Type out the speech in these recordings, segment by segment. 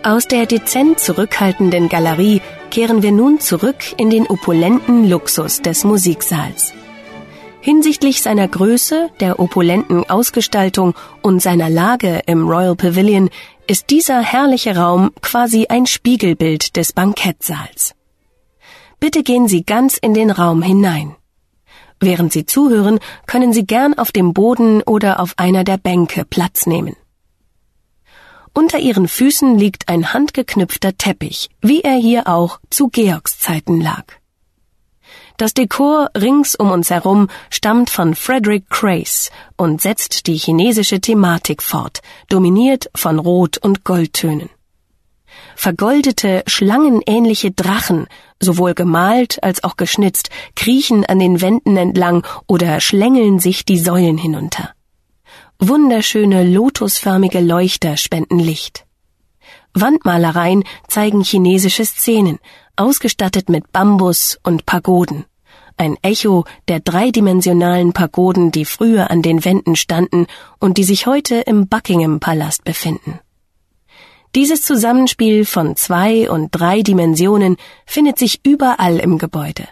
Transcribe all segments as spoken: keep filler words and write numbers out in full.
Aus der dezent zurückhaltenden Galerie kehren wir nun zurück in den opulenten Luxus des Musiksaals. Hinsichtlich seiner Größe, der opulenten Ausgestaltung und seiner Lage im Royal Pavilion ist dieser herrliche Raum quasi ein Spiegelbild des Bankettsaals. Bitte gehen Sie ganz in den Raum hinein. Während Sie zuhören, können Sie gern auf dem Boden oder auf einer der Bänke Platz nehmen. Unter Ihren Füßen liegt ein handgeknüpfter Teppich, wie er hier auch zu Georgs Zeiten lag. Das Dekor rings um uns herum stammt von Frederick Crace und setzt die chinesische Thematik fort, dominiert von Rot- und Goldtönen. Vergoldete, schlangenähnliche Drachen, sowohl gemalt als auch geschnitzt, kriechen an den Wänden entlang oder schlängeln sich die Säulen hinunter. Wunderschöne lotusförmige Leuchter spenden Licht. Wandmalereien zeigen chinesische Szenen, ausgestattet mit Bambus und Pagoden. Ein Echo der dreidimensionalen Pagoden, die früher an den Wänden standen und die sich heute im Buckingham-Palast befinden. Dieses Zusammenspiel von zwei und drei Dimensionen findet sich überall im Gebäude.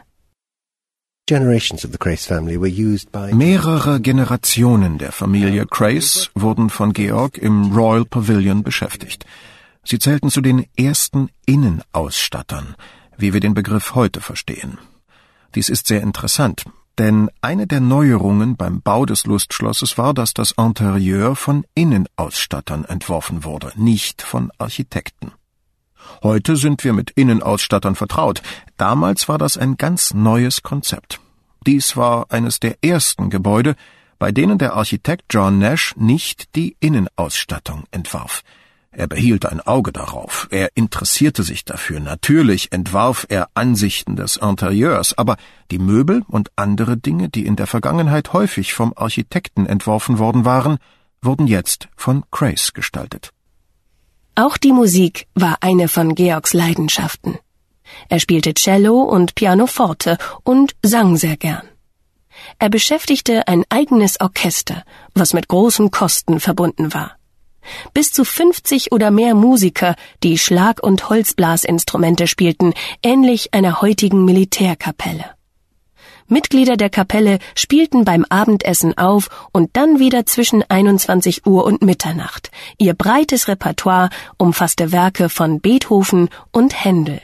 Mehrere Generationen der Familie Crace wurden von Georg im Royal Pavilion beschäftigt. Sie zählten zu den ersten Innenausstattern, wie wir den Begriff heute verstehen. Dies ist sehr interessant, denn eine der Neuerungen beim Bau des Lustschlosses war, dass das Interieur von Innenausstattern entworfen wurde, nicht von Architekten. Heute sind wir mit Innenausstattern vertraut. Damals war das ein ganz neues Konzept. Dies war eines der ersten Gebäude, bei denen der Architekt John Nash nicht die Innenausstattung entwarf. Er behielt ein Auge darauf, er interessierte sich dafür. Natürlich entwarf er Ansichten des Interieurs, aber die Möbel und andere Dinge, die in der Vergangenheit häufig vom Architekten entworfen worden waren, wurden jetzt von Crace gestaltet. Auch die Musik war eine von Georgs Leidenschaften. Er spielte Cello und Pianoforte und sang sehr gern. Er beschäftigte ein eigenes Orchester, was mit großen Kosten verbunden war. Bis zu fünfzig oder mehr Musiker, die Schlag- und Holzblasinstrumente spielten, ähnlich einer heutigen Militärkapelle. Mitglieder der Kapelle spielten beim Abendessen auf und dann wieder zwischen einundzwanzig Uhr und Mitternacht. Ihr breites Repertoire umfasste Werke von Beethoven und Händel.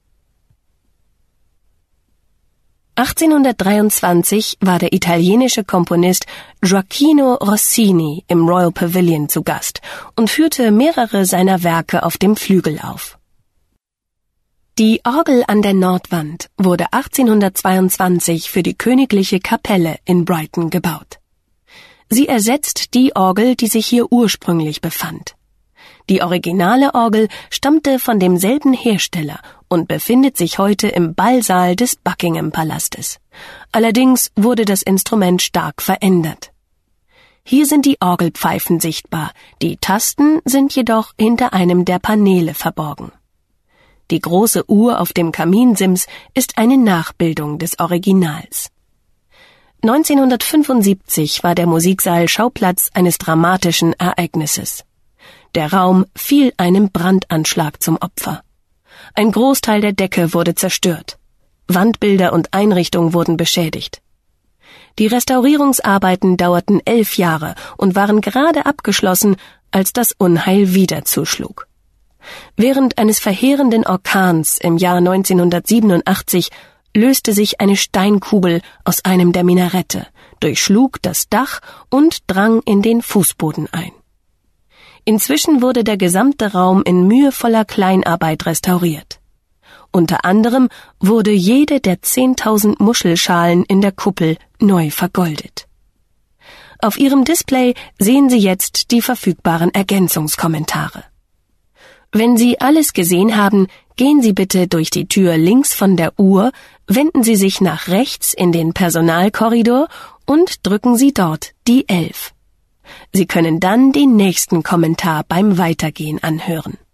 achtzehnhundertdreiundzwanzig war der italienische Komponist Gioacchino Rossini im Royal Pavilion zu Gast und führte mehrere seiner Werke auf dem Flügel auf. Die Orgel an der Nordwand wurde achtzehnhundertzweiundzwanzig für die Königliche Kapelle in Brighton gebaut. Sie ersetzt die Orgel, die sich hier ursprünglich befand. Die originale Orgel stammte von demselben Hersteller und befindet sich heute im Ballsaal des Buckingham-Palastes. Allerdings wurde das Instrument stark verändert. Hier sind die Orgelpfeifen sichtbar, die Tasten sind jedoch hinter einem der Paneele verborgen. Die große Uhr auf dem Kaminsims ist eine Nachbildung des Originals. neunzehnhundertfünfundsiebzig war der Musiksaal Schauplatz eines dramatischen Ereignisses. Der Raum fiel einem Brandanschlag zum Opfer. Ein Großteil der Decke wurde zerstört. Wandbilder und Einrichtungen wurden beschädigt. Die Restaurierungsarbeiten dauerten elf Jahre und waren gerade abgeschlossen, als das Unheil wieder zuschlug. Während eines verheerenden Orkans im Jahr neunzehnhundertsiebenundachtzig löste sich eine Steinkugel aus einem der Minarette, durchschlug das Dach und drang in den Fußboden ein. Inzwischen wurde der gesamte Raum in mühevoller Kleinarbeit restauriert. Unter anderem wurde jede der zehntausend Muschelschalen in der Kuppel neu vergoldet. Auf Ihrem Display sehen Sie jetzt die verfügbaren Ergänzungskommentare. Wenn Sie alles gesehen haben, gehen Sie bitte durch die Tür links von der Uhr, wenden Sie sich nach rechts in den Personalkorridor und drücken Sie dort die elf. Sie können dann den nächsten Kommentar beim Weitergehen anhören.